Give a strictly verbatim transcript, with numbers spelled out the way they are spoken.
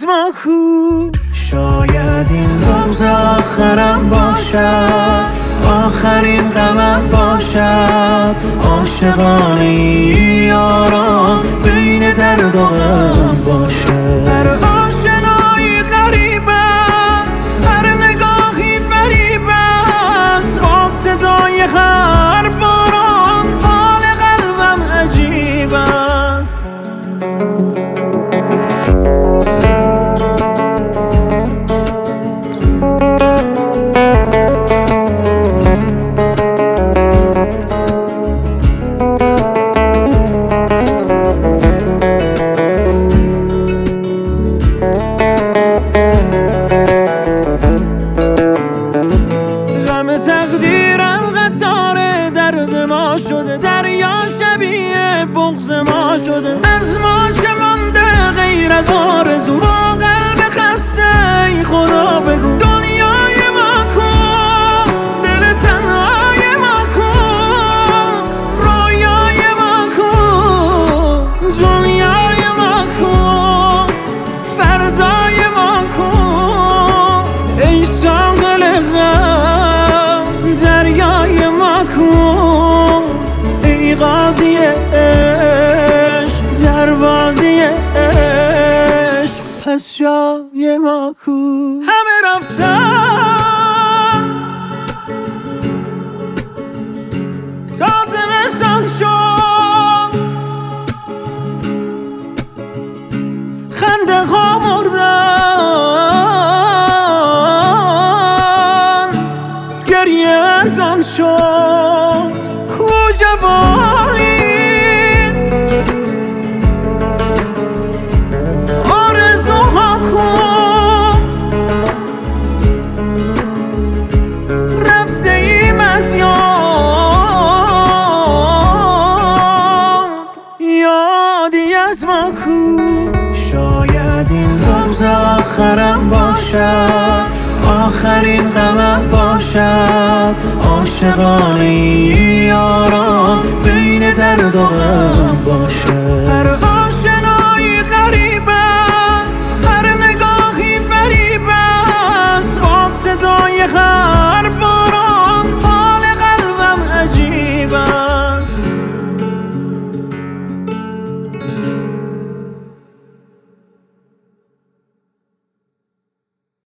از ما کو. شاید این روز آخرم باشد، آخرین غمم باشد. عاشقانه یاران بین درد و غم باشد. هر آشنایی غریب است، هر نگاهی فریب است. با صدای هر باران حال قلبم عجیب است. تقدیرم قطار درد ما شده، دریا شبیه بغض ما شده. از ما چه مانده غیر از آرزو؟ با قلب خسته ای خدا بگو دنیای ما کو، دل تنهای ما کو، رویای ما کو، دنیای ما کو، فردای ما کو. ای ساحل دریای ما کو، ای قاضی عشق دروازی عشق پس جای ما کو. همه رفتند تا زمستان شد، خنده ها مردن، گریه ارزان شد. کو جوانی آرزوها کو، رفته ایم از یاد، یادی از ما کو. شاید این روز آخرم باشد، آخرین غمم باشد. عاشقانه یاران بین درد و غم